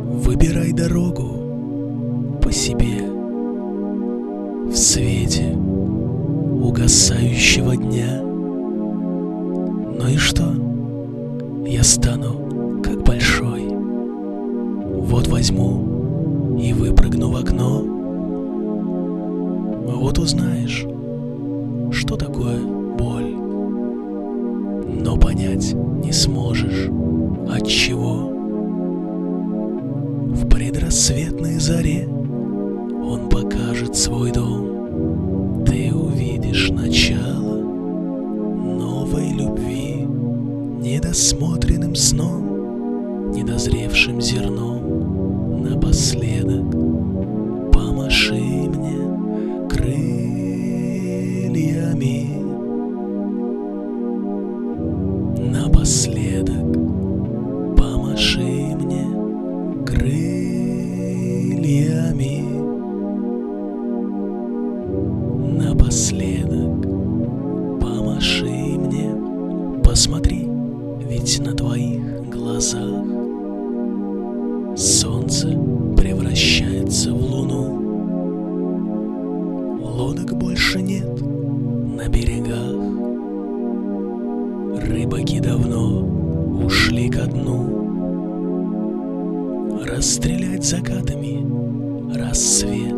Выбирай дорогу по себе в свете угасающего дня. Ну и что? Я стану как большой. Вот возьму и выпрыгну в окно. Вот узнаешь, что такое боль, но понять не сможешь, отчего. В предрассветной заре он покажет свой дом. Ты увидишь начало новой любви, недосмотренным сном, недозревшим зерном. Напоследок помаши мне крыльями. Напоследок помаши мне крыльями. Напоследок помаши мне. Посмотри, ведь на твоих глазах солнце превращается в луну. Лодок больше нет на берегах. Рыбаки давно ушли ко дну. Расстрелять закатами рассвет,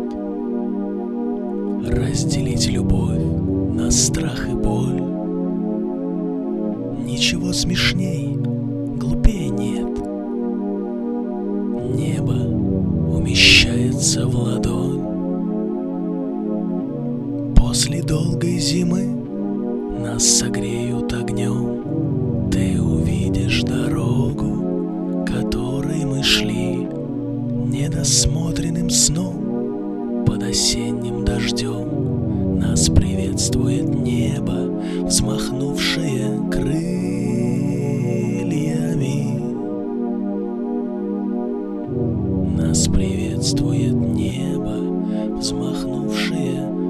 разделить любовь на страх и боль. Ничего смешней, глупее нет. Небо умещается в ладонь. После долгой зимы нас согреют огнем. Ты увидишь дорогу, которой мы шли, недосмотренным сном под осенним дождем. Нас приветствует небо, взмахнувшее крыльями. Нас приветствует небо, взмахнувшее